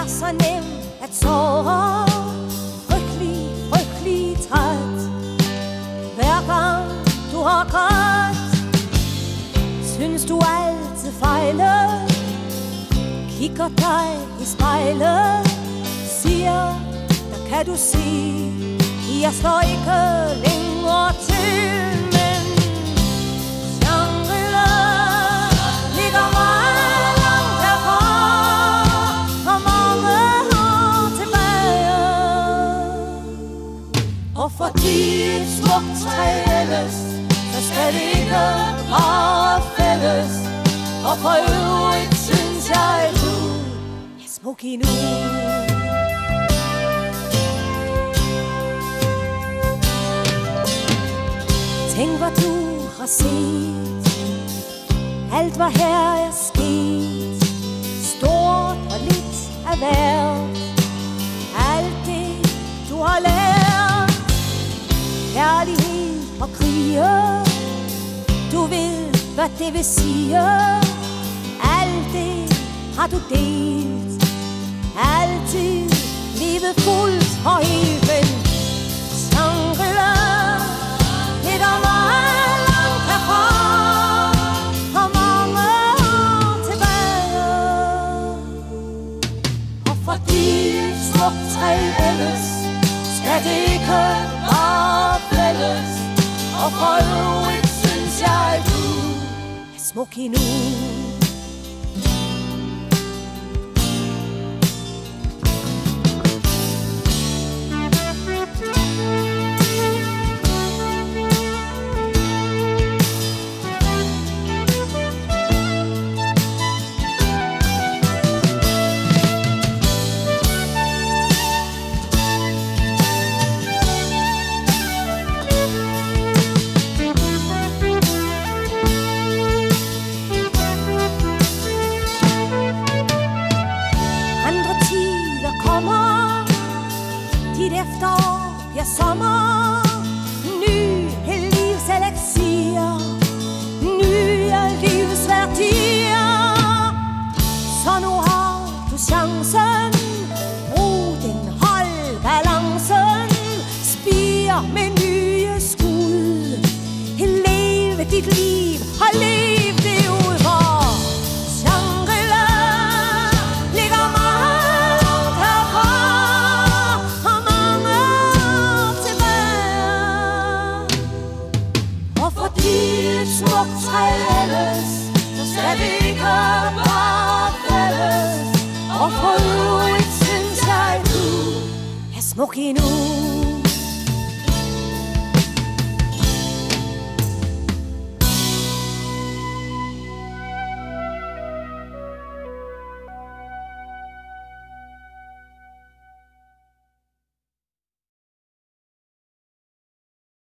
så nem at såre. Frygtelig, frygtelig træt. Hver gang du har grædt, synes du altid fejler. Kigger dig i spejlet, siger, der kan du se, jeg står ikke længere til. Men Shangri-La ligger meget langt herfra, og mange år tilbage. Og fordi et smukt træ ældes, så skal det ikke bare fældes. Og for øvrigt synes jeg, du er smuk endnu. Tænk, hvad du har set. Alt, hvad her er sket. Stort og lidt af hvert. Alt det, du har lært. Kærlighed og krige. Du ved, hvad det vil sige. Alt det har du delt. Altid livet fuldt og helt. Men Shangri-La ligger meget langt herfra, og mange år tilbage. Og fordi et smukt træ ældes, skal det ikke bare fældes. Og for øvrigt synes jeg, du er smuk endnu. Dit efterår bliver sommer. Nye livselixier, nye livsværdier. Så nu har du chancen. Brug den, hold balancen. Spir med nye skud. Leve dit liv og lev det ud. For Shangri-La ligger meget langt herfra, og mange år tilbage. Og fordi et smukt træ ældes, så skal det ikke bare fældes. Og for øvrigt synes jeg, du er smuk endnu.